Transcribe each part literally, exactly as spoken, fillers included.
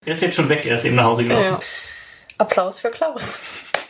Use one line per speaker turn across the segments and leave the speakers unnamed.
Er ist jetzt schon weg, er ist eben nach Hause gelaufen.
Ja. Applaus für Klaus.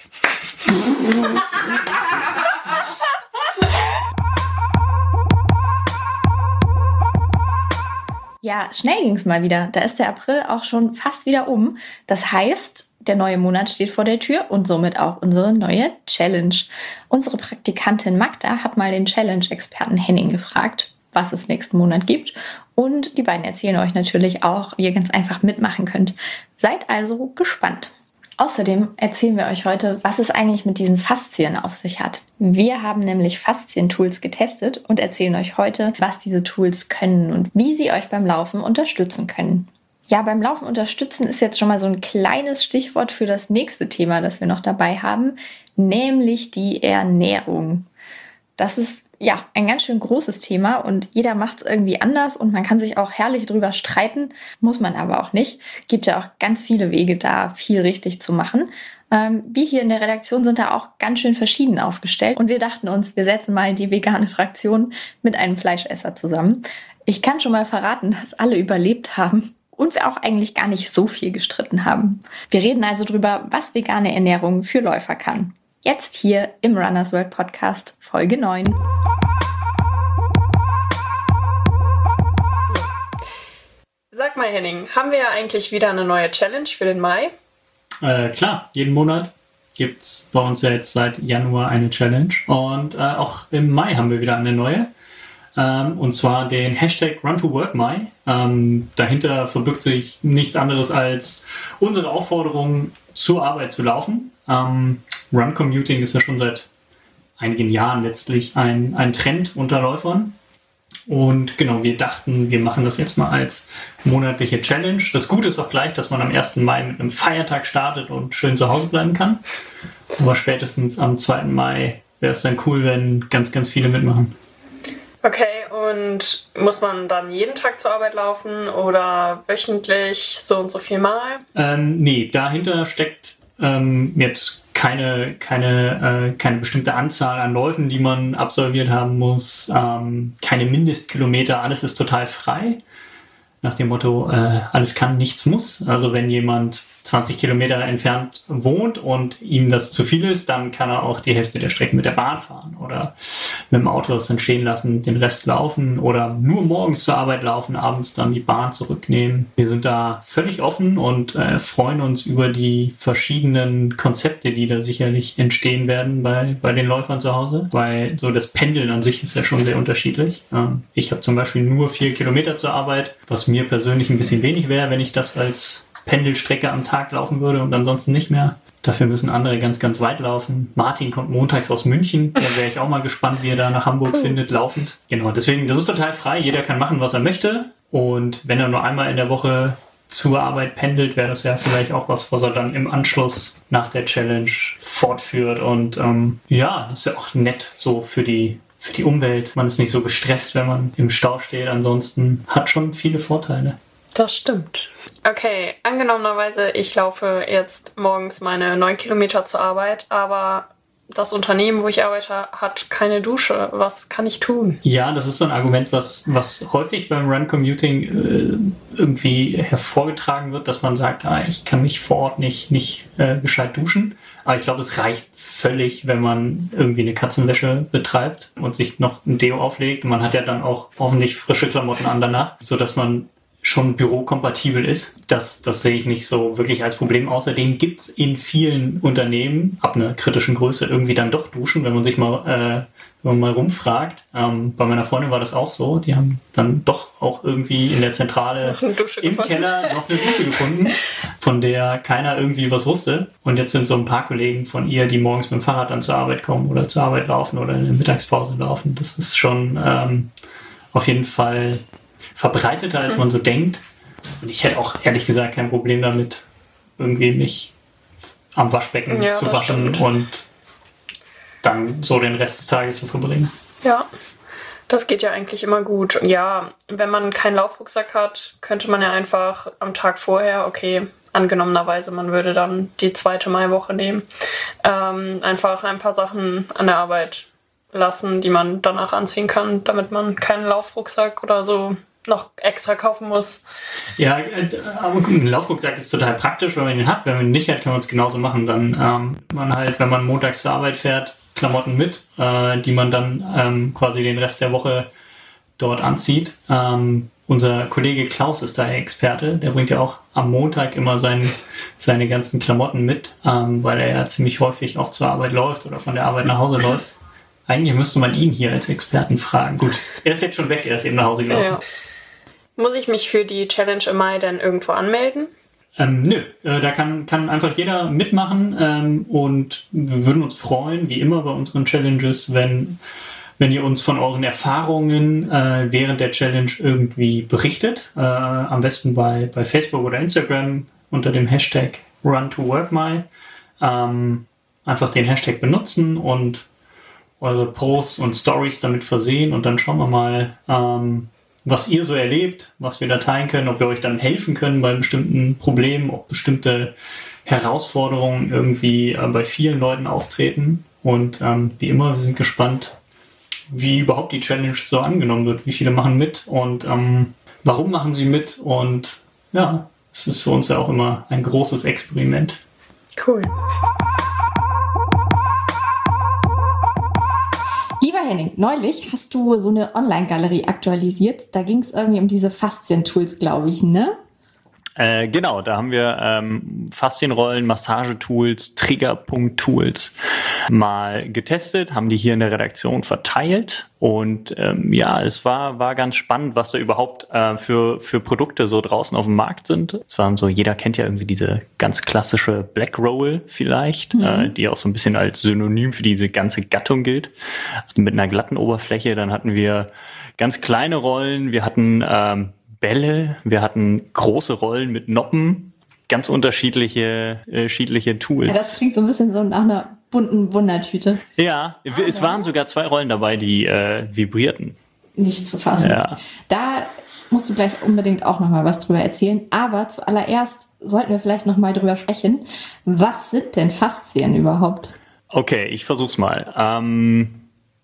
Ja, schnell ging's mal wieder. Da ist der April auch schon fast wieder um. Das heißt, der neue Monat steht vor der Tür und somit auch unsere neue Challenge. Unsere Praktikantin Magda hat mal den Challenge-Experten Henning gefragt, was es nächsten Monat gibt. Und die beiden erzählen euch natürlich auch, wie ihr ganz einfach mitmachen könnt. Seid also gespannt. Außerdem erzählen wir euch heute, was es eigentlich mit diesen Faszien auf sich hat. Wir haben nämlich Faszien-Tools getestet und erzählen euch heute, was diese Tools können und wie sie euch beim Laufen unterstützen können. Ja, beim Laufen unterstützen ist jetzt schon mal so ein kleines Stichwort für das nächste Thema, das wir noch dabei haben, nämlich die Ernährung. Das ist ja ein ganz schön großes Thema und jeder macht es irgendwie anders und man kann sich auch herrlich drüber streiten, muss man aber auch nicht. Gibt ja auch ganz viele Wege, da viel richtig zu machen. Ähm, wir hier in der Redaktion sind da auch ganz schön verschieden aufgestellt und wir dachten uns, wir setzen mal die vegane Fraktion mit einem Fleischesser zusammen. Ich kann schon mal verraten, dass alle überlebt haben und wir auch eigentlich gar nicht so viel gestritten haben. Wir reden also drüber, was vegane Ernährung für Läufer kann. Jetzt hier im Runners World Podcast Folge neun.
Sag mal, Henning, haben wir ja eigentlich wieder eine neue Challenge für den Mai?
Äh, klar, jeden Monat gibt es bei uns ja jetzt seit Januar eine Challenge. Und äh, auch im Mai haben wir wieder eine neue. Ähm, und zwar den Hashtag Run to Work Mai. Ähm, dahinter verbirgt sich nichts anderes als unsere Aufforderung, zur Arbeit zu laufen. Ähm, Run Commuting ist ja schon seit einigen Jahren letztlich ein, ein Trend unter Läufern. Und genau, wir dachten, wir machen das jetzt mal als monatliche Challenge. Das Gute ist auch gleich, dass man am ersten Mai mit einem Feiertag startet und schön zu Hause bleiben kann. Aber spätestens am zweiten Mai wäre es dann cool, wenn ganz, ganz viele mitmachen.
Okay, und muss man dann jeden Tag zur Arbeit laufen oder wöchentlich so und so viel Mal?
Ähm, nee, dahinter steckt ähm, jetzt keine, keine, äh, keine bestimmte Anzahl an Läufen, die man absolviert haben muss, ähm, keine Mindestkilometer, alles ist total frei. Nach dem Motto, äh, alles kann, nichts muss. Also wenn jemand zwanzig Kilometer entfernt wohnt und ihm das zu viel ist, dann kann er auch die Hälfte der Strecke mit der Bahn fahren oder mit dem Auto das dann stehen lassen, den Rest laufen oder nur morgens zur Arbeit laufen, abends dann die Bahn zurücknehmen. Wir sind da völlig offen und äh, freuen uns über die verschiedenen Konzepte, die da sicherlich entstehen werden bei, bei den Läufern zu Hause, weil so das Pendeln an sich ist ja schon sehr unterschiedlich. Ähm, ich habe zum Beispiel nur vier Kilometer zur Arbeit, was mir persönlich ein bisschen wenig wäre, wenn ich das als Pendelstrecke am Tag laufen würde und ansonsten nicht mehr. Dafür müssen andere ganz, ganz weit laufen. Martin kommt montags aus München. Da wäre ich auch mal gespannt, wie er da nach Hamburg cool. findet, laufend. Genau, deswegen, das ist total frei. Jeder kann machen, was er möchte. Und wenn er nur einmal in der Woche zur Arbeit pendelt, wäre das ja vielleicht auch was, was er dann im Anschluss nach der Challenge fortführt. Und ähm, ja, das ist ja auch nett so für die, für die Umwelt. Man ist nicht so gestresst, wenn man im Stau steht. Ansonsten hat schon viele Vorteile.
Das stimmt. Okay, angenommenerweise, ich laufe jetzt morgens meine neun Kilometer zur Arbeit, aber das Unternehmen, wo ich arbeite, hat keine Dusche. Was kann ich tun?
Ja, das ist so ein Argument, was, was häufig beim Run-Commuting äh, irgendwie hervorgetragen wird, dass man sagt, ah, ich kann mich vor Ort nicht, nicht äh, gescheit duschen. Aber ich glaube, es reicht völlig, wenn man irgendwie eine Katzenwäsche betreibt und sich noch ein Deo auflegt. Man hat ja dann auch hoffentlich frische Klamotten an danach, sodass man schon bürokompatibel ist. Das, das sehe ich nicht so wirklich als Problem. Außerdem gibt es in vielen Unternehmen ab einer kritischen Größe irgendwie dann doch Duschen, wenn man sich mal, äh, wenn man mal rumfragt. Ähm, bei meiner Freundin war das auch so. Die haben dann doch auch irgendwie in der Zentrale im gefunden. Keller noch eine Dusche gefunden, von der keiner irgendwie was wusste. Und jetzt sind so ein paar Kollegen von ihr, die morgens mit dem Fahrrad dann zur Arbeit kommen oder zur Arbeit laufen oder in der Mittagspause laufen. Das ist schon ähm, auf jeden Fall verbreiteter, als man so denkt. Und ich hätte auch ehrlich gesagt kein Problem damit, irgendwie mich am Waschbecken ja, zu waschen stimmt. und dann so den Rest des Tages zu verbringen.
Ja, das geht ja eigentlich immer gut. Ja, wenn man keinen Laufrucksack hat, könnte man ja einfach am Tag vorher, okay, angenommenerweise, man würde dann die zweite Maiwoche nehmen, ähm, einfach ein paar Sachen an der Arbeit lassen, die man danach anziehen kann, damit man keinen Laufrucksack oder so noch extra kaufen muss.
Ja, aber ein Laufrucksack ist total praktisch, wenn man ihn hat. Wenn man ihn nicht hat, kann man es genauso machen. Dann ähm, man halt, wenn man montags zur Arbeit fährt, Klamotten mit, äh, die man dann ähm, quasi den Rest der Woche dort anzieht. Ähm, unser Kollege Klaus ist da Experte. Der bringt ja auch am Montag immer sein, seine ganzen Klamotten mit, ähm, weil er ja ziemlich häufig auch zur Arbeit läuft oder von der Arbeit nach Hause läuft. Eigentlich müsste man ihn hier als Experten fragen. Gut, er ist jetzt schon weg, er ist eben nach Hause gelaufen. Ja.
Muss ich mich für die Challenge im Mai dann irgendwo anmelden?
Ähm, nö, äh, da kann, kann einfach jeder mitmachen ähm, und wir würden uns freuen, wie immer bei unseren Challenges, wenn, wenn ihr uns von euren Erfahrungen äh, während der Challenge irgendwie berichtet. Äh, am besten bei, bei Facebook oder Instagram unter dem Hashtag Run to Work My. Ähm, einfach den Hashtag benutzen und eure Posts und Stories damit versehen und dann schauen wir mal, ähm, was ihr so erlebt, was wir da teilen können, ob wir euch dann helfen können bei bestimmten Problemen, ob bestimmte Herausforderungen irgendwie äh, bei vielen Leuten auftreten. Und ähm, wie immer, wir sind gespannt, wie überhaupt die Challenge so angenommen wird, wie viele machen mit und ähm, warum machen sie mit. Und ja, es ist für uns ja auch immer ein großes Experiment.
Cool.
Lieber Henning, neulich hast du so eine Online-Galerie aktualisiert. Da ging es irgendwie um diese Faszien-Tools, glaube ich, ne?
Äh, genau, da haben wir ähm, Faszienrollen, Massagetools, Triggerpunkt-Tools mal getestet, haben die hier in der Redaktion verteilt und ähm, ja, es war war ganz spannend, was da überhaupt äh, für für Produkte so draußen auf dem Markt sind. Es waren so, jeder kennt ja irgendwie diese ganz klassische Black Roll vielleicht, mhm. äh, die auch so ein bisschen als Synonym für diese ganze Gattung gilt, mit einer glatten Oberfläche. Dann hatten wir ganz kleine Rollen, wir hatten ähm, Bälle, wir hatten große Rollen mit Noppen, ganz unterschiedliche, äh, unterschiedliche Tools.
Ja, das klingt so ein bisschen so nach einer bunten Wundertüte.
Ja, ah, es ja. waren sogar zwei Rollen dabei, die äh, vibrierten.
Nicht zu fassen.
Ja.
Da musst du gleich unbedingt auch nochmal was drüber erzählen. Aber zuallererst sollten wir vielleicht nochmal drüber sprechen. Was sind denn Faszien überhaupt?
Okay, ich versuch's mal. Ähm,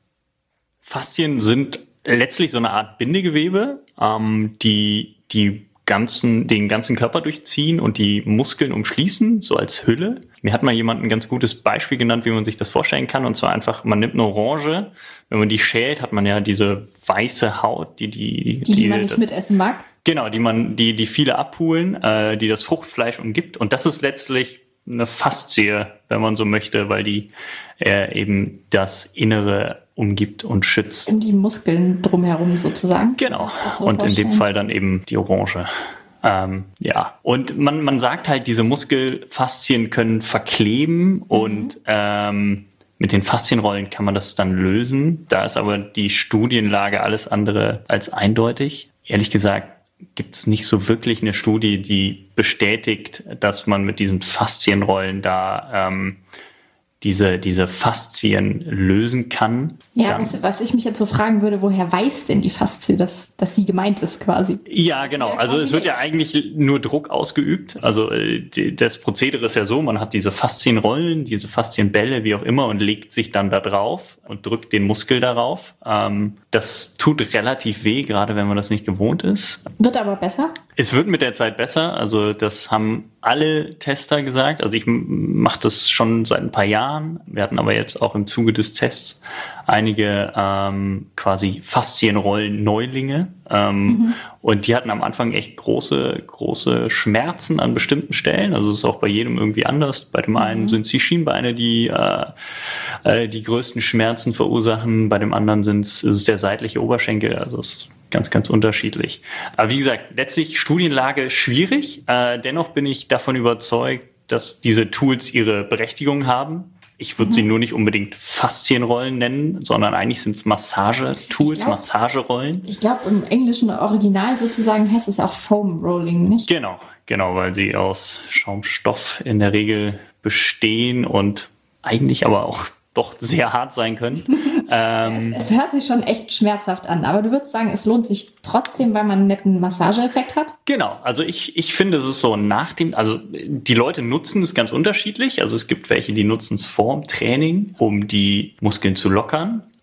Faszien sind letztlich so eine Art Bindegewebe, ähm, die die ganzen, den ganzen Körper durchziehen und die Muskeln umschließen, so als Hülle. Mir hat mal jemand ein ganz gutes Beispiel genannt, wie man sich das vorstellen kann. Und zwar einfach, man nimmt eine Orange, wenn man die schält, hat man ja diese weiße Haut, die die...
Die, die, die man nicht mitessen mag?
Genau, die man, die, die viele abpulen, äh, die das Fruchtfleisch umgibt. Und das ist letztlich eine Faszie, wenn man so möchte, weil die äh, eben das Innere umgibt und schützt.
Um die Muskeln drumherum sozusagen.
Genau. So und vorstellen. In dem Fall dann eben die Orange. Ähm, ja. Und man, man sagt halt, diese Muskelfaszien können verkleben mhm. und ähm, mit den Faszienrollen kann man das dann lösen. Da ist aber die Studienlage alles andere als eindeutig. Ehrlich gesagt gibt es nicht so wirklich eine Studie, die bestätigt, dass man mit diesen Faszienrollen da ähm, diese, diese Faszien lösen kann.
Ja, was, was ich mich jetzt so fragen würde, woher weiß denn die Faszie, dass, dass sie gemeint ist quasi?
Ja, genau. Ja, also es wird ja eigentlich nur Druck ausgeübt. Also die, das Prozedere ist ja so, man hat diese Faszienrollen, diese Faszienbälle, wie auch immer, und legt sich dann da drauf und drückt den Muskel darauf. Ähm, das tut relativ weh, gerade wenn man das nicht gewohnt ist.
Wird aber besser?
Es wird mit der Zeit besser. Also das haben alle Tester gesagt. Also ich mache das schon seit ein paar Jahren. Wir hatten aber jetzt auch im Zuge des Tests einige ähm, quasi Faszienrollen-Neulinge. Ähm, mhm. Und die hatten am Anfang echt große, große Schmerzen an bestimmten Stellen. Also es ist auch bei jedem irgendwie anders. Bei dem einen mhm. sind es die Schienbeine, die äh, äh, die größten Schmerzen verursachen. Bei dem anderen sind's, ist es der seitliche Oberschenkel. Also es ist ganz, ganz unterschiedlich. Aber wie gesagt, letztlich Studienlage schwierig. Äh, dennoch bin ich davon überzeugt, dass diese Tools ihre Berechtigung haben. Ich würde mhm. sie nur nicht unbedingt Faszienrollen nennen, sondern eigentlich sind es Massagetools, glaub, Massagerollen.
Ich glaube, im englischen Original sozusagen heißt es auch Foam Rolling, nicht?
Genau, genau, weil sie aus Schaumstoff in der Regel bestehen und eigentlich aber auch doch sehr hart sein können. ähm,
es, es hört sich schon echt schmerzhaft an, aber du würdest sagen, es lohnt sich trotzdem, weil man einen netten Massageeffekt hat?
Genau, also ich, ich finde, es ist so nach dem, also die Leute nutzen es ganz unterschiedlich. Also es gibt welche, die nutzen es vorm Training, um die Muskeln zu lockern.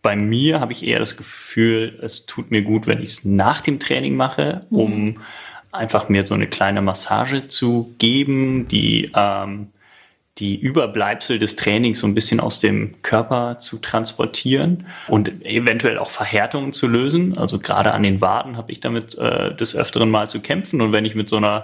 bei mir habe ich eher das Gefühl, es tut mir gut, wenn ich es nach dem Training mache, um mhm. einfach mir so eine kleine Massage zu geben, die ähm, die Überbleibsel des Trainings so ein bisschen aus dem Körper zu transportieren und eventuell auch Verhärtungen zu lösen. Also gerade an den Waden habe ich damit äh, des Öfteren mal zu kämpfen. Und wenn ich mit so einer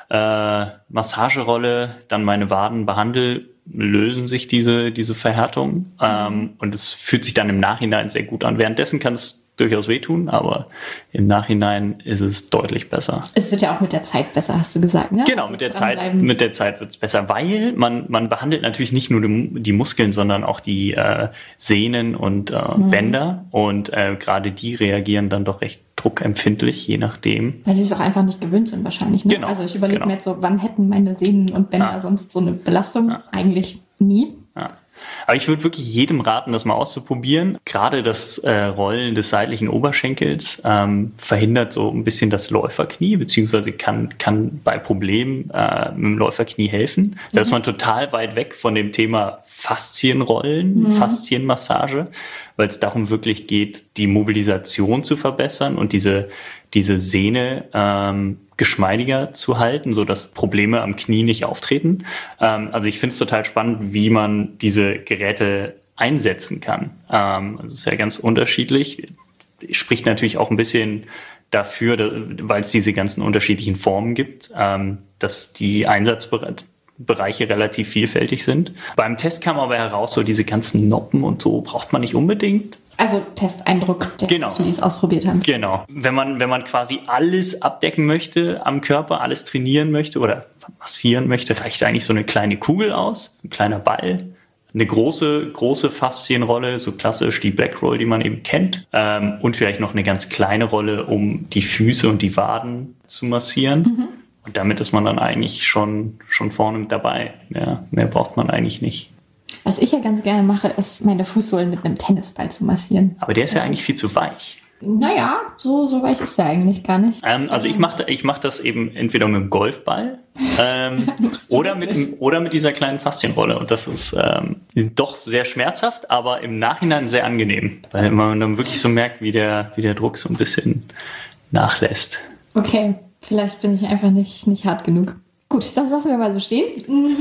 äh, Massagerolle dann meine Waden behandle, lösen sich diese, diese Verhärtungen. Ähm, und es fühlt sich dann im Nachhinein sehr gut an. Währenddessen kann es durchaus wehtun, aber im Nachhinein ist es deutlich besser.
Es wird ja auch mit der Zeit besser, hast du gesagt, ne?
Genau,
also
mit der Zeit, mit der Zeit wird es besser, weil man, man behandelt natürlich nicht nur die, die Muskeln, sondern auch die äh, Sehnen und äh, mhm. Bänder und äh, gerade die reagieren dann doch recht druckempfindlich, je nachdem.
Weil sie es auch einfach nicht gewöhnt sind wahrscheinlich. Ne?
Genau,
also ich überlege
genau.
mir jetzt so, wann hätten meine Sehnen und Bänder
ja.
sonst so eine Belastung?
Ja.
Eigentlich nie.
Ja. Aber ich würde wirklich jedem raten, das mal auszuprobieren. Gerade das äh, Rollen des seitlichen Oberschenkels ähm, verhindert so ein bisschen das Läuferknie, beziehungsweise kann, kann bei Problemen äh, mit dem Läuferknie helfen. Da mhm. ist man total weit weg von dem Thema Faszienrollen, mhm. Faszienmassage, weil es darum wirklich geht, die Mobilisation zu verbessern und diese, diese Sehne ähm, geschmeidiger zu halten, sodass Probleme am Knie nicht auftreten. Ähm, also ich finde es total spannend, wie man diese Geräte einsetzen kann. Ähm, das ist ja ganz unterschiedlich. Spricht natürlich auch ein bisschen dafür, weil es diese ganzen unterschiedlichen Formen gibt, ähm, dass die Einsatzbereiche relativ vielfältig sind. Beim Test kam aber heraus, so diese ganzen Noppen und so braucht man nicht unbedingt.
Also Testeindruck der
genau.
Menschen, die es ausprobiert haben.
Genau. Wenn man, wenn man quasi alles abdecken möchte am Körper, alles trainieren möchte oder massieren möchte, reicht eigentlich so eine kleine Kugel aus, ein kleiner Ball, eine große, große Faszienrolle, so klassisch die Black Roll, die man eben kennt, ähm, und vielleicht noch eine ganz kleine Rolle, um die Füße und die Waden zu massieren. Mhm. Und damit ist man dann eigentlich schon, schon vorne mit dabei. Ja, mehr braucht man eigentlich nicht.
Was ich ja ganz gerne mache, ist, meine Fußsohlen mit einem Tennisball zu massieren.
Aber der ist ja eigentlich viel zu weich.
Naja, so, so weich ist der eigentlich gar nicht.
Ähm, also ich mache ich mach das eben entweder mit dem Golfball ähm, oder, mit, oder mit dieser kleinen Faszienrolle. Und das ist ähm, doch sehr schmerzhaft, aber im Nachhinein sehr angenehm. Weil man dann wirklich so merkt, wie der, wie der Druck so ein bisschen nachlässt.
Okay, vielleicht bin ich einfach nicht, nicht hart genug. Gut, das lassen wir mal so stehen.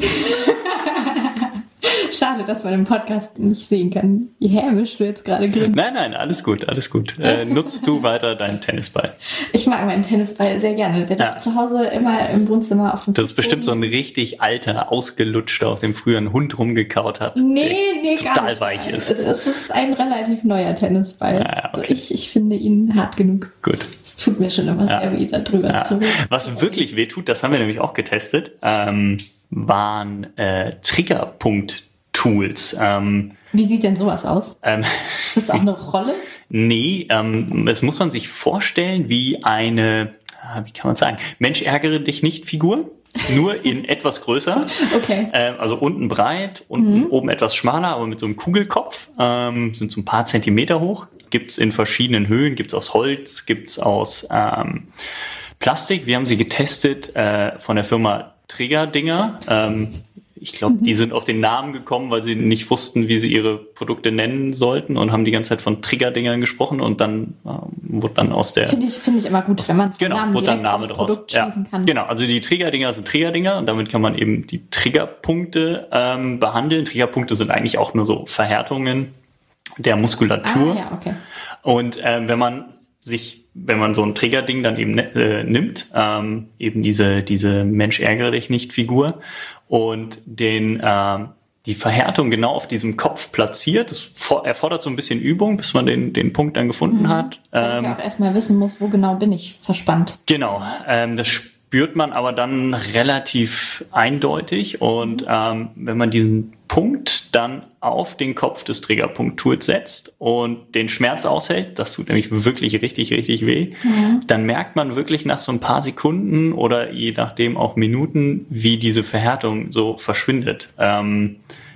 Schade, dass man im Podcast nicht sehen kann, wie hämisch du jetzt gerade grinst.
Nein, nein, alles gut, alles gut. Äh, nutzt du weiter deinen Tennisball?
Ich mag meinen Tennisball sehr gerne. Der
ja.
liegt zu Hause immer im Wohnzimmer auf dem
Das ist bestimmt so ein richtig alter, ausgelutschter, aus dem früher ein Hund rumgekaut hat.
Nee, nee, gar
total
nicht.
weich ist.
Es, es ist ein relativ neuer Tennisball.
Ja, okay.
Also ich, ich finde ihn hart genug.
Gut.
Es tut mir schon immer
ja.
sehr weh, da drüber
ja.
zu reden.
Was wirklich weh tut, das haben wir nämlich auch getestet, ähm, waren äh, Triggerpunkt Tools. Ähm,
Wie sieht denn sowas aus?
Ähm,
ist das auch eine Rolle?
Nee, ähm, das muss man sich vorstellen wie eine, wie kann man sagen, Mensch, ärgere dich nicht Figur, nur in etwas größer.
Okay.
Ähm, also unten breit, unten
mhm.
oben etwas schmaler, aber mit so einem Kugelkopf, ähm, sind so ein paar Zentimeter hoch. Gibt es in verschiedenen Höhen, gibt es aus Holz, gibt es aus ähm, Plastik. Wir haben sie getestet äh, von der Firma Triggerdinger. Ähm, Ich glaube, die sind auf den Namen gekommen, weil sie nicht wussten, wie sie ihre Produkte nennen sollten und haben die ganze Zeit von Triggerdingern gesprochen und dann ähm, wurde dann aus der...
Finde ich, finde ich immer gut, wenn man
genau,
Namen
wurde
direkt
dann Name
aufs
draus.
Produkt schließen
ja,
kann.
Genau, also die Triggerdinger sind Triggerdinger und damit kann man eben die Triggerpunkte ähm, behandeln. Triggerpunkte sind eigentlich auch nur so Verhärtungen der Muskulatur.
Ah, ja, okay.
Und ähm, wenn man sich, wenn man so ein Triggerding dann eben äh, nimmt, ähm, eben diese, diese Mensch ärgere dich nicht Figur und den, äh, die Verhärtung genau auf diesem Kopf platziert. Das erfordert so ein bisschen Übung, bis man den, den Punkt dann gefunden
mhm.
hat.
Weil
ähm,
ich ja auch erstmal wissen muss, wo genau bin ich verspannt.
Genau, ähm, das spürt man aber dann relativ eindeutig und ähm, wenn man diesen Punkt dann auf den Kopf des Triggerpunkt-Tools setzt und den Schmerz aushält, das tut nämlich wirklich richtig, richtig weh, mhm. dann merkt man wirklich nach so ein paar Sekunden oder je nachdem auch Minuten, wie diese Verhärtung so verschwindet. Ähm,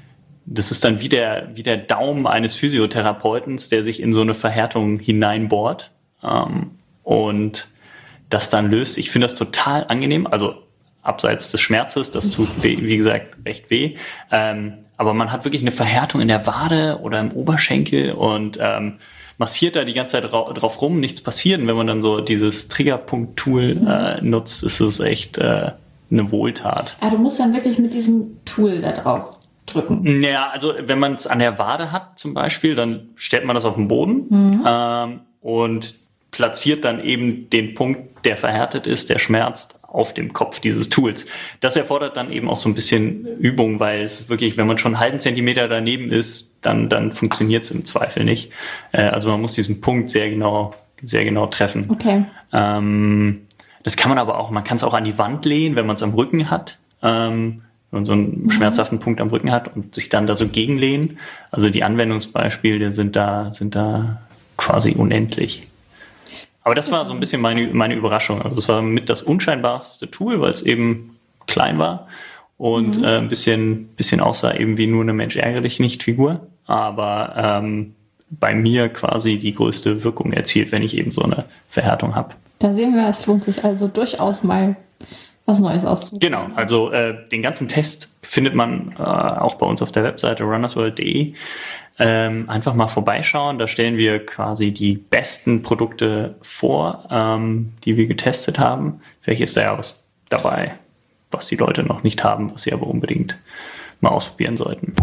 das ist dann wie der, wie der Daumen eines Physiotherapeuten, der sich in so eine Verhärtung hineinbohrt ähm, und das dann löst. Ich finde das total angenehm. Also abseits des Schmerzes. Das tut, weh, wie gesagt, recht weh. Ähm, aber man hat wirklich eine Verhärtung in der Wade oder im Oberschenkel und ähm, massiert da die ganze Zeit ra- drauf rum, nichts passiert. Und wenn man dann so dieses Triggerpunkt-Tool äh, nutzt, ist es echt äh, eine Wohltat.
Ah, du musst dann wirklich mit diesem Tool da drauf drücken.
Ja, also wenn man es an der Wade hat zum Beispiel, dann stellt man das auf den Boden
Mhm.
ähm, und platziert dann eben den Punkt, der verhärtet ist, der schmerzt, auf dem Kopf dieses Tools. Das erfordert dann eben auch so ein bisschen Übung, weil es wirklich, wenn man schon einen halben Zentimeter daneben ist, dann, dann funktioniert es im Zweifel nicht. Äh, also man muss diesen Punkt sehr genau, sehr genau treffen.
Okay.
Ähm, das kann man aber auch, man kann es auch an die Wand lehnen, wenn man es am Rücken hat. Ähm, wenn man so einen mhm. schmerzhaften Punkt am Rücken hat und sich dann da so gegenlehnen. Also die Anwendungsbeispiele sind da, sind da quasi unendlich. Aber das war so ein bisschen meine, meine Überraschung. Also es war mit das unscheinbarste Tool, weil es eben klein war und mhm. äh, ein bisschen, bisschen aussah eben wie nur eine Mensch-ärgere-dich-nicht-Figur. Aber ähm, bei mir quasi die größte Wirkung erzielt, wenn ich eben so eine Verhärtung habe.
Da sehen wir, es lohnt sich also durchaus mal was Neues auszuprobieren.
Genau, also äh, den ganzen Test findet man äh, auch bei uns auf der Webseite runnersworld punkt de. Ähm, einfach mal vorbeischauen, da stellen wir quasi die besten Produkte vor, ähm, die wir getestet haben. Vielleicht ist da ja was dabei, was die Leute noch nicht haben, was sie aber unbedingt mal ausprobieren sollten.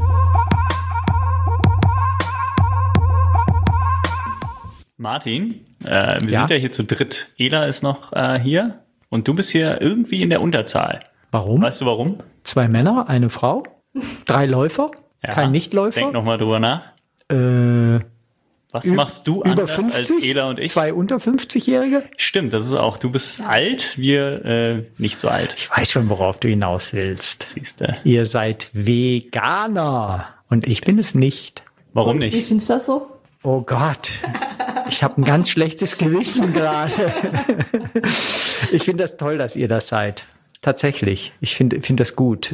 Martin, äh, wir
Ja?
sind ja hier zu dritt. Ela ist noch äh, hier und du bist hier irgendwie in der Unterzahl.
Warum?
Weißt du warum?
Zwei Männer, eine Frau, drei Läufer,
Ja,
kein Nichtläufer.
Denk nochmal drüber nach.
Äh,
Was
Ü-
machst du
über
anders
fünfzig,
als Ela und ich?
zwei unter fünfzig-Jährige.
Stimmt, das ist auch. Du bist alt, wir äh, nicht so alt.
Ich weiß schon, worauf du hinaus willst.
Siehst du.
Ihr seid Veganer und ich bin es nicht.
Warum
Und Wie
nicht?
findest du das so?
Oh Gott, ich habe ein ganz schlechtes Gewissen gerade. Ich finde das toll, dass ihr das seid. Tatsächlich, ich finde find das gut.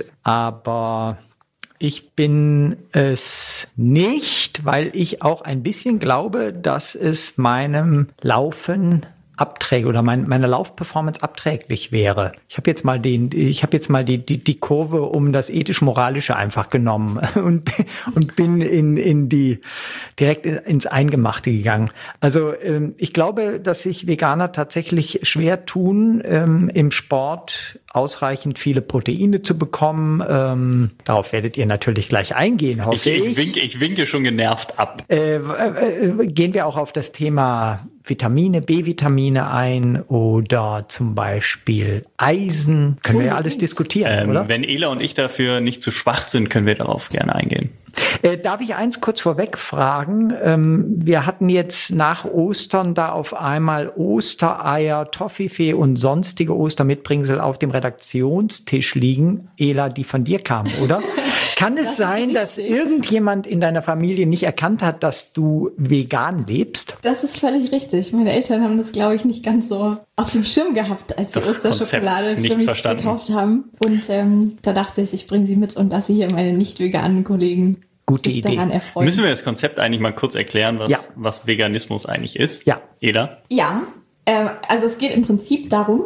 Aber ich bin es nicht, weil ich auch ein bisschen glaube, dass es meinem Laufen abträglich oder mein, meiner Laufperformance abträglich wäre. Ich habe jetzt mal den, ich habe jetzt mal die, die, die Kurve um das ethisch-moralische einfach genommen und, und bin in, in die, direkt ins Eingemachte gegangen. Also ähm, ich glaube, dass sich Veganer tatsächlich schwer tun, ähm, im Sport ausreichend viele Proteine zu bekommen. Ähm, darauf werdet ihr natürlich gleich eingehen, hoffe
Ich,
ich.
ich, winke, ich winke schon genervt ab.
Äh, äh, gehen wir auch auf das Thema Vitamine, B-Vitamine ein oder zum Beispiel Eisen. Können wir ja alles diskutieren,
Ähm,
oder?
wenn Ela und ich dafür nicht zu schwach sind, können wir darauf gerne eingehen.
Äh, darf ich eins kurz vorweg fragen? Ähm, wir hatten jetzt nach Ostern da auf einmal Ostereier, Toffifee und sonstige Ostermitbringsel auf dem Redaktionstisch liegen. Ela, die von dir kamen, oder? Kann es
Das ist
sein, dass
richtig.
irgendjemand in deiner Familie nicht erkannt hat, dass du vegan lebst?
Das ist völlig richtig. Meine Eltern haben das, glaube ich, nicht ganz so auf dem Schirm gehabt, als sie
Das
Osterschokolade
Konzept nicht
für mich
verstanden.
gekauft haben. Und ähm, da dachte ich, ich bringe sie mit und lasse hier meine nicht veganen Kollegen
Gute
sich
Idee.
daran erfreuen.
Müssen wir das Konzept eigentlich mal kurz erklären, was,
Ja.
was Veganismus eigentlich ist?
Ja.
Ela?
Ja, äh, also es geht im Prinzip darum,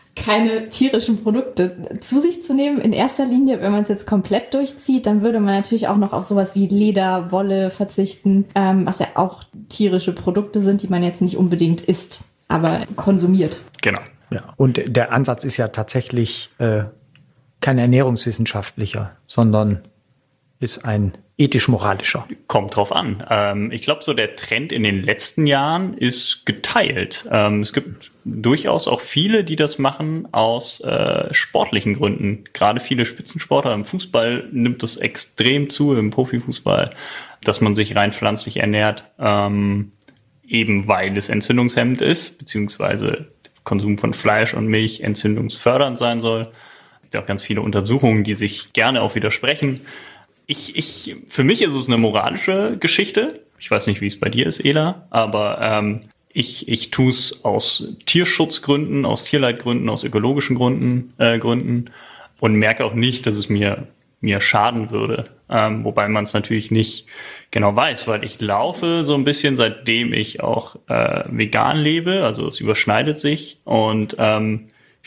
keine tierischen Produkte zu sich zu nehmen. In erster Linie, wenn man es jetzt komplett durchzieht, dann würde man natürlich auch noch auf sowas wie Leder, Wolle verzichten, ähm, was ja auch tierische Produkte sind, die man jetzt nicht unbedingt isst, aber konsumiert.
Genau.
Ja. Und der Ansatz ist ja tatsächlich äh, kein ernährungswissenschaftlicher, sondern ist ein ethisch-moralischer.
Kommt drauf an. Ähm, ich glaube, so der Trend in den letzten Jahren ist geteilt. Ähm, es gibt durchaus auch viele, die das machen aus äh, sportlichen Gründen. Gerade viele Spitzensportler im Fußball nimmt es extrem zu, im Profifußball, dass man sich rein pflanzlich ernährt, ähm, eben weil es entzündungshemmend ist, beziehungsweise Konsum von Fleisch und Milch entzündungsfördernd sein soll. Es gibt auch ganz viele Untersuchungen, die sich gerne auch widersprechen. Ich, ich, für mich ist es eine moralische Geschichte. Ich weiß nicht, wie es bei dir ist, Ela, aber ähm, ich, ich tue es aus Tierschutzgründen, aus Tierleidgründen, aus ökologischen Gründen, äh, Gründen und merke auch nicht, dass es mir, mir schaden würde. Ähm, wobei man es natürlich nicht genau weiß, weil ich laufe so ein bisschen, seitdem ich auch äh, vegan lebe, also es überschneidet sich und ähm,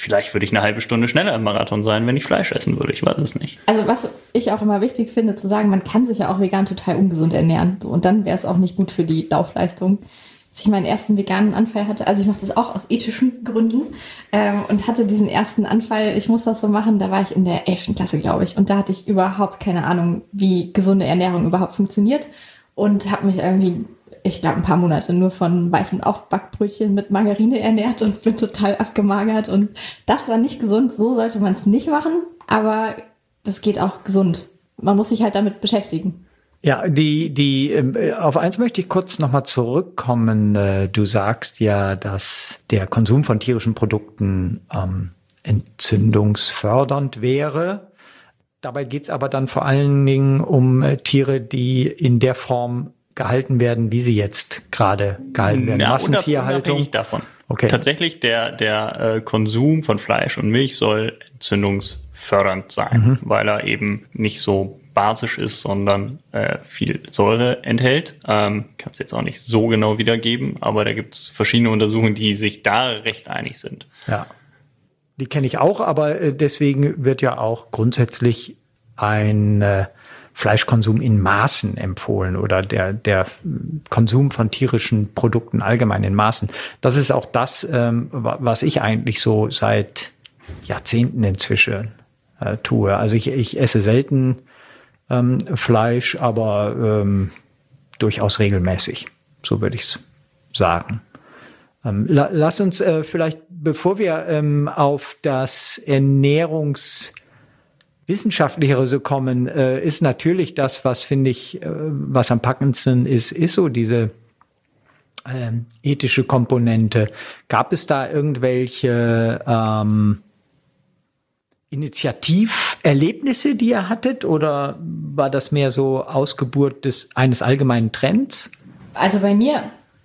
vielleicht würde ich eine halbe Stunde schneller im Marathon sein, wenn ich Fleisch essen würde. Ich weiß es nicht.
Also was ich auch immer wichtig finde, zu sagen, man kann sich ja auch vegan total ungesund ernähren. Und dann wäre es auch nicht gut für die Laufleistung. Als ich meinen ersten veganen Anfall hatte, also ich mache das auch aus ethischen Gründen ähm, und hatte diesen ersten Anfall, ich muss das so machen, da war ich in der elften Klasse, glaube ich. Und da hatte ich überhaupt keine Ahnung, wie gesunde Ernährung überhaupt funktioniert und habe mich irgendwie, ich glaube, ein paar Monate nur von weißen Aufbackbrötchen mit Margarine ernährt und bin total abgemagert. Und das war nicht gesund, so sollte man es nicht machen, aber das geht auch gesund. Man muss sich halt damit beschäftigen.
Ja, die, die, auf eins möchte ich kurz nochmal zurückkommen. Du sagst ja, dass der Konsum von tierischen Produkten ähm, entzündungsfördernd wäre. Dabei geht's aber dann vor allen Dingen um Tiere, die in der Form gehalten werden, wie sie jetzt gerade gehalten werden.
Ja,
Massentierhaltung.
Unabhängig davon.
Okay.
Tatsächlich, der, der äh, Konsum von Fleisch und Milch soll entzündungsfördernd sein, mhm. weil er eben nicht so basisch ist, sondern äh, viel Säure enthält. Ähm, kann es jetzt auch nicht so genau wiedergeben, aber da gibt es verschiedene Untersuchungen, die sich da recht einig sind.
Ja, die kenne ich auch, aber äh, deswegen wird ja auch grundsätzlich ein äh, Fleischkonsum in Maßen empfohlen oder der, der Konsum von tierischen Produkten allgemein in Maßen. Das ist auch das, ähm, was ich eigentlich so seit Jahrzehnten inzwischen äh, tue. Also ich, ich esse selten ähm, Fleisch, aber ähm, durchaus regelmäßig, so würde ich es sagen. Ähm, la, lass uns äh, vielleicht, bevor wir ähm, auf das Ernährungs Wissenschaftlichere so kommen, äh, ist natürlich das, was finde ich, äh, was am packendsten ist, ist so diese äh, ethische Komponente. Gab es da irgendwelche ähm, Initiativerlebnisse, die ihr hattet, oder war das mehr so Ausgeburt des eines allgemeinen Trends?
Also bei mir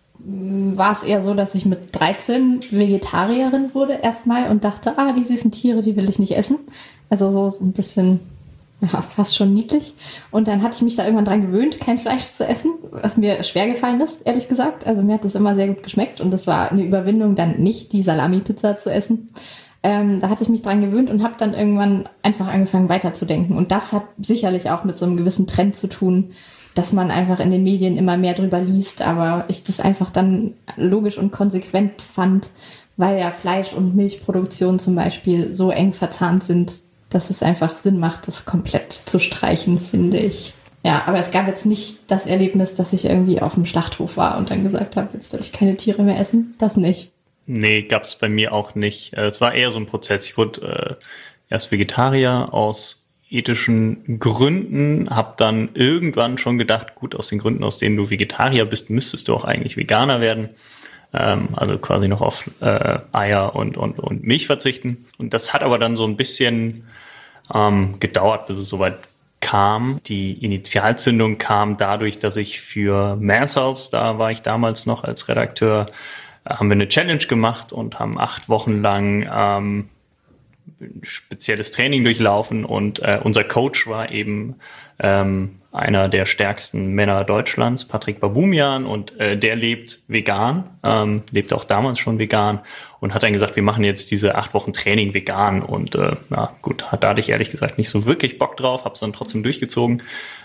war es eher so, dass ich mit dreizehn Vegetarierin wurde erstmal und dachte, ah, die süßen Tiere, die will ich nicht essen. Also so ein bisschen, ja, fast schon niedlich. Und dann hatte ich mich da irgendwann dran gewöhnt, kein Fleisch zu essen, was mir schwer gefallen ist, ehrlich gesagt. Also mir hat das immer sehr gut geschmeckt und das war eine Überwindung, dann nicht die Salami-Pizza zu essen. Ähm, da hatte ich mich dran gewöhnt und habe dann irgendwann einfach angefangen weiterzudenken. Und das hat sicherlich auch mit so einem gewissen Trend zu tun, dass man einfach in den Medien immer mehr drüber liest, aber ich das einfach dann logisch und konsequent fand, weil ja Fleisch- und Milchproduktion zum Beispiel so eng verzahnt sind, dass es einfach Sinn macht, das komplett zu streichen, finde ich. Ja, aber es gab jetzt nicht das Erlebnis, dass ich irgendwie auf dem Schlachthof war und dann gesagt habe, jetzt will ich keine Tiere mehr essen. Das nicht.
Nee, gab es bei mir auch nicht. Es war eher so ein Prozess. Ich wurde äh, erst Vegetarier aus ethischen Gründen, habe dann irgendwann schon gedacht, gut, aus den Gründen, aus denen du Vegetarier bist, müsstest du auch eigentlich Veganer werden. Ähm, also quasi noch auf äh, Eier und, und, und Milch verzichten. Und das hat aber dann so ein bisschen ähm, gedauert, bis es soweit kam. Die Initialzündung kam dadurch, dass ich für Mansels, da war ich damals noch als Redakteur, haben wir eine Challenge gemacht und haben acht Wochen lang ähm, ein spezielles Training durchlaufen und äh, unser Coach war eben ähm, einer der stärksten Männer Deutschlands, Patrick Baboumian, und äh, der lebt vegan, ähm, lebt auch damals schon vegan und hat dann gesagt, wir machen jetzt diese acht Wochen Training vegan und äh, na gut, da hatte ich ehrlich gesagt nicht so wirklich Bock drauf, habe es dann trotzdem durchgezogen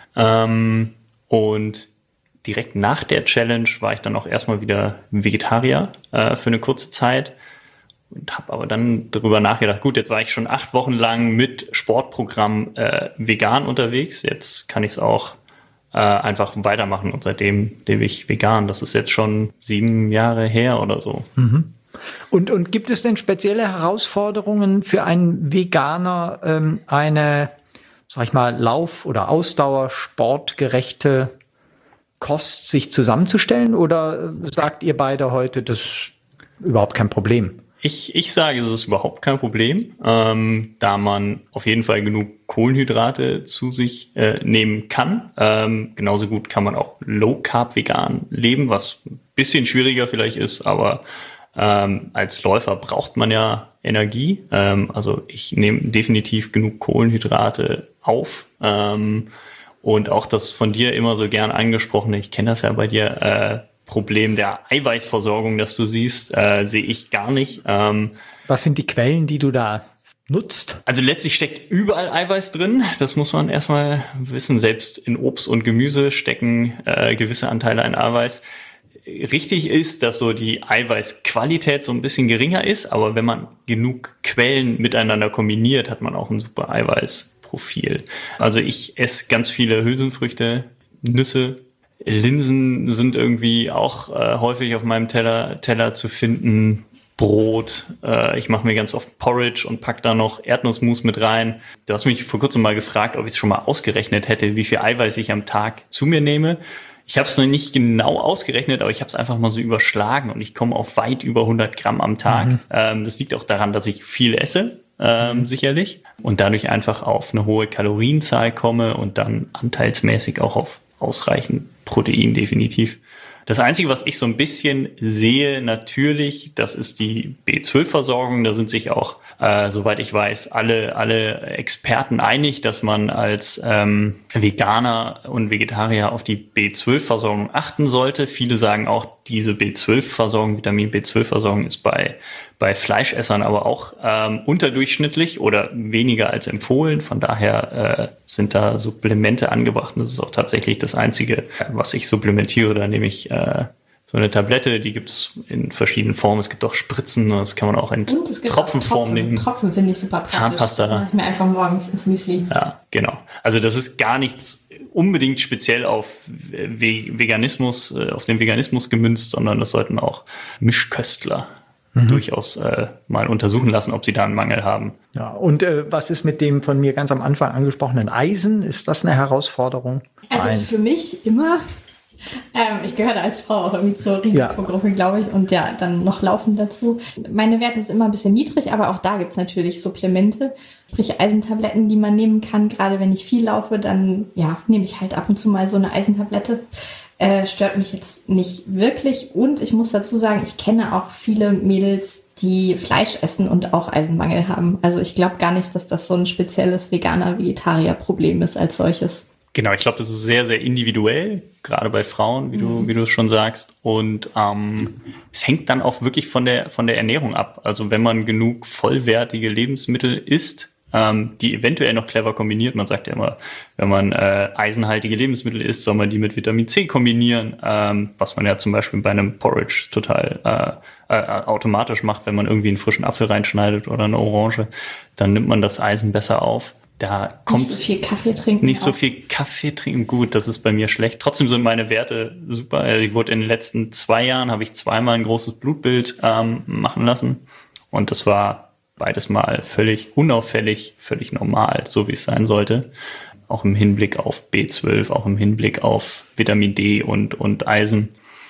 ähm, und direkt nach der Challenge war ich dann auch erstmal wieder Vegetarier äh, für eine kurze Zeit und habe aber dann darüber nachgedacht, gut, jetzt war ich schon acht Wochen lang mit Sportprogramm äh, vegan unterwegs, jetzt kann ich es auch äh, einfach weitermachen und seitdem lebe ich vegan. Das ist jetzt schon sieben Jahre her oder so.
Mhm. Und, und gibt es denn spezielle Herausforderungen für einen Veganer, ähm, eine, sag ich mal, Lauf- oder Ausdauer-sportgerechte Kost sich zusammenzustellen, oder sagt ihr beide heute, das ist überhaupt kein Problem?
Ich, ich sage, es ist überhaupt kein Problem, ähm, da man auf jeden Fall genug Kohlenhydrate zu sich äh, nehmen kann. Ähm, genauso gut kann man auch Low-Carb-vegan leben, was ein bisschen schwieriger vielleicht ist, aber ähm, als Läufer braucht man ja Energie. Ähm, also ich nehme definitiv genug Kohlenhydrate auf. Ähm, und auch das von dir immer so gern angesprochene, ich kenne das ja bei dir, äh, Problem der Eiweißversorgung, das du siehst, äh, sehe ich gar nicht. Ähm,
Was sind die Quellen, die du da nutzt?
Also letztlich steckt überall Eiweiß drin. Das muss man erstmal wissen. Selbst in Obst und Gemüse stecken äh, gewisse Anteile an Eiweiß. Richtig ist, dass so die Eiweißqualität so ein bisschen geringer ist, aber wenn man genug Quellen miteinander kombiniert, hat man auch ein super Eiweißprofil. Also ich esse ganz viele Hülsenfrüchte, Nüsse, Linsen sind irgendwie auch äh, häufig auf meinem Teller, Teller zu finden. Brot, äh, ich mache mir ganz oft Porridge und pack da noch Erdnussmus mit rein. Du hast mich vor kurzem mal gefragt, ob ich es schon mal ausgerechnet hätte, wie viel Eiweiß ich am Tag zu mir nehme. Ich habe es noch nicht genau ausgerechnet, aber ich habe es einfach mal so überschlagen und ich komme auf weit über hundert Gramm am Tag. Mhm. Ähm, das liegt auch daran, dass ich viel esse, ähm, mhm. sicherlich, und dadurch einfach auf eine hohe Kalorienzahl komme und dann anteilsmäßig auch auf ausreichend Protein definitiv. Das Einzige, was ich so ein bisschen sehe, natürlich, das ist die B zwölf Versorgung. Da sind sich auch, äh, soweit ich weiß, alle alle Experten einig, dass man als ähm, Veganer und Vegetarier auf die B zwölf Versorgung achten sollte. Viele sagen auch, diese B zwölf Versorgung, Vitamin B zwölf Versorgung ist bei bei Fleischessern aber auch ähm, unterdurchschnittlich oder weniger als empfohlen. Von daher äh, sind da Supplemente angebracht. Und das ist auch tatsächlich das Einzige, was ich supplementiere. Da nehme ich äh, so eine Tablette, die gibt's in verschiedenen Formen. Es gibt auch Spritzen, das kann man auch in Tropfenform
Tropfen,
nehmen.
Tropfen finde ich super praktisch.
Zahnpasta.
Das mache ich mir einfach morgens ins Müsli.
Ja, genau. Also das ist gar nichts unbedingt speziell auf Veganismus, auf den Veganismus gemünzt, sondern das sollten auch Mischköstler Mhm. durchaus äh, mal untersuchen lassen, ob sie da einen Mangel haben.
Ja, und äh, was ist mit dem von mir ganz am Anfang angesprochenen Eisen? Ist das eine Herausforderung?
Also Nein. für mich immer. Ähm, ich gehöre als Frau auch irgendwie zur Risikogruppe, ja. glaube ich, und ja, dann noch laufend dazu. Meine Werte sind immer ein bisschen niedrig, aber auch da gibt es natürlich Supplemente, sprich Eisentabletten, die man nehmen kann. Gerade wenn ich viel laufe, dann ja, nehme ich halt ab und zu mal so eine Eisentablette. Äh, stört mich jetzt nicht wirklich. Und ich muss dazu sagen, ich kenne auch viele Mädels, die Fleisch essen und auch Eisenmangel haben. Also ich glaube gar nicht, dass das so ein spezielles Veganer-Vegetarier-Problem ist als solches.
Genau, ich glaube, das ist sehr, sehr individuell, gerade bei Frauen, wie du, mhm. wie du es schon sagst. Und ähm, es hängt dann auch wirklich von der, von der Ernährung ab. Also wenn man genug vollwertige Lebensmittel isst, ähm, die eventuell noch clever kombiniert. Man sagt ja immer, wenn man äh, eisenhaltige Lebensmittel isst, soll man die mit Vitamin C kombinieren, ähm, was man ja zum Beispiel bei einem Porridge total äh, äh, automatisch macht, wenn man irgendwie einen frischen Apfel reinschneidet oder eine Orange, dann nimmt man das Eisen besser auf. Da kommt
nicht so viel Kaffee trinken.
Nicht auch. so viel Kaffee trinken. Gut, das ist bei mir schlecht. Trotzdem sind meine Werte super. Also ich wurde in den letzten zwei Jahren, habe ich zweimal ein großes Blutbild ähm, machen lassen. Und das war beides Mal völlig unauffällig, völlig normal, so wie es sein sollte. Auch im Hinblick auf B zwölf, auch im Hinblick auf Vitamin D und, und Eisen.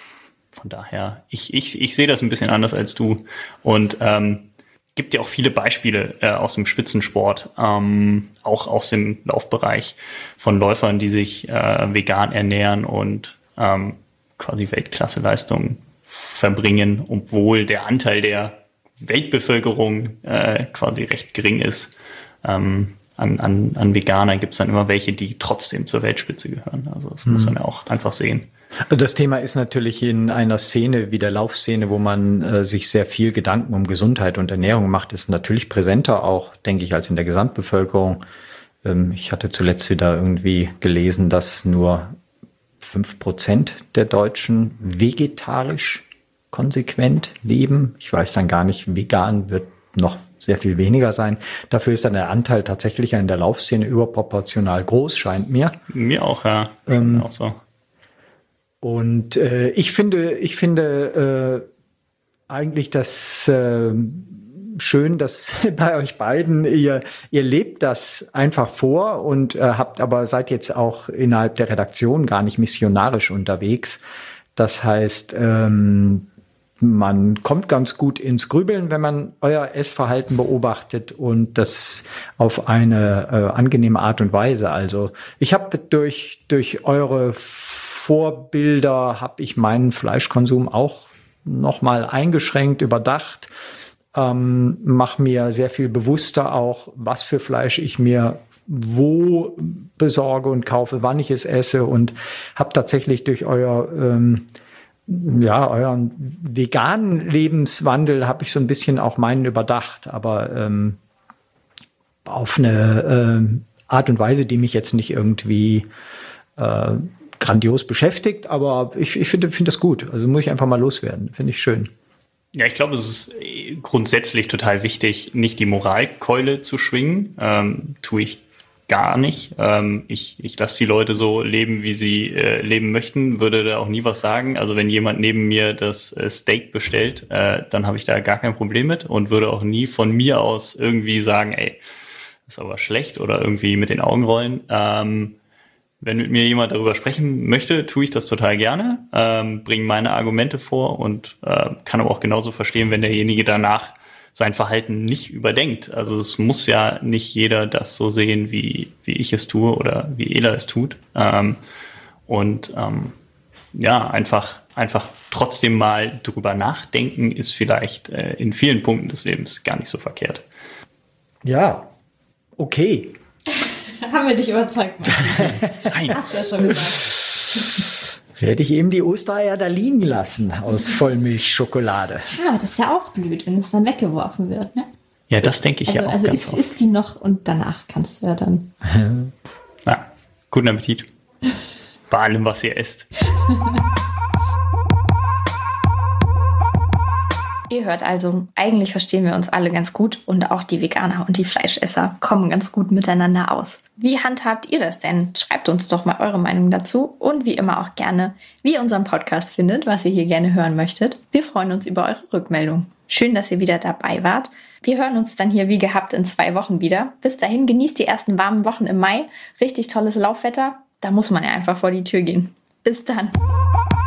Von daher, ich, ich, ich sehe das ein bisschen anders als du. Und ähm, gibt ja auch viele Beispiele äh, aus dem Spitzensport, ähm, auch aus dem Laufbereich von Läufern, die sich äh, vegan ernähren und ähm, quasi Weltklasseleistungen verbringen, obwohl der Anteil der Weltbevölkerung äh, quasi recht gering ist. Ähm, an, an, an Veganer gibt es dann immer welche, die trotzdem zur Weltspitze gehören. Also das mhm. muss man ja auch einfach sehen.
Das Thema ist natürlich in einer Szene wie der Laufszene, wo man äh, sich sehr viel Gedanken um Gesundheit und Ernährung macht, ist natürlich präsenter auch, denke ich, als in der Gesamtbevölkerung. Ähm, ich hatte zuletzt wieder irgendwie gelesen, dass nur fünf Prozent der Deutschen vegetarisch konsequent leben. Ich weiß dann gar nicht, vegan wird noch sehr viel weniger sein. Dafür ist dann der Anteil tatsächlich in der Laufszene überproportional groß, scheint mir.
Mir auch, ja.
Ähm,
auch so.
Und äh, ich finde, ich finde äh, eigentlich das äh, schön, dass bei euch beiden ihr ihr lebt das einfach vor und äh, habt aber seid jetzt auch innerhalb der Redaktion gar nicht missionarisch unterwegs. Das heißt, ähm, man kommt ganz gut ins Grübeln, wenn man euer Essverhalten beobachtet und das auf eine äh, angenehme Art und Weise. Also ich habe durch durch eure Vorbilder habe ich meinen Fleischkonsum auch nochmal eingeschränkt, überdacht, ähm, mache mir sehr viel bewusster auch, was für Fleisch ich mir wo besorge und kaufe, wann ich es esse und habe tatsächlich durch euer ähm, ja, euren veganen Lebenswandel habe ich so ein bisschen auch meinen überdacht, aber ähm, auf eine äh, Art und Weise, die mich jetzt nicht irgendwie äh, grandios beschäftigt, aber ich, ich finde find das gut. Also muss ich einfach mal loswerden. Finde ich schön.
Ja, ich glaube, es ist grundsätzlich total wichtig, nicht die Moralkeule zu schwingen. Ähm, tue ich gar nicht. Ähm, ich ich lasse die Leute so leben, wie sie äh, leben möchten, würde da auch nie was sagen. Also wenn jemand neben mir das äh, Steak bestellt, äh, dann habe ich da gar kein Problem mit und würde auch nie von mir aus irgendwie sagen, ey, das ist aber schlecht oder irgendwie mit den Augen rollen. Ähm, wenn mit mir jemand darüber sprechen möchte, tue ich das total gerne, ähm, bringe meine Argumente vor und äh, kann aber auch genauso verstehen, wenn derjenige danach sein Verhalten nicht überdenkt. Also es muss ja nicht jeder das so sehen, wie, wie ich es tue oder wie Ela es tut. Ähm, und ähm, ja, einfach, einfach trotzdem mal drüber nachdenken ist vielleicht äh, in vielen Punkten des Lebens gar nicht so verkehrt.
Ja, okay.
Haben wir dich überzeugt, Martin?
Nein.
Hast du ja schon gesagt.
Hätte ich eben die Ostereier da liegen lassen aus Vollmilchschokolade.
Ja, das ist ja auch blöd, wenn es dann weggeworfen wird, ne?
Ja, das denke ich
Also,
ja auch
also
ganz
isst,
oft.
isst die noch und danach kannst du ja dann...
Na, guten Appetit. Bei allem, was ihr esst.
Ihr hört also, eigentlich verstehen wir uns alle ganz gut und auch die Veganer und die Fleischesser kommen ganz gut miteinander aus. Wie handhabt ihr das denn? Schreibt uns doch mal eure Meinung dazu und wie immer auch gerne, wie ihr unseren Podcast findet, was ihr hier gerne hören möchtet. Wir freuen uns über eure Rückmeldung. Schön, dass ihr wieder dabei wart. Wir hören uns dann hier wie gehabt in zwei Wochen wieder. Bis dahin genießt die ersten warmen Wochen im Mai. Richtig tolles Laufwetter. Da muss man ja einfach vor die Tür gehen. Bis dann.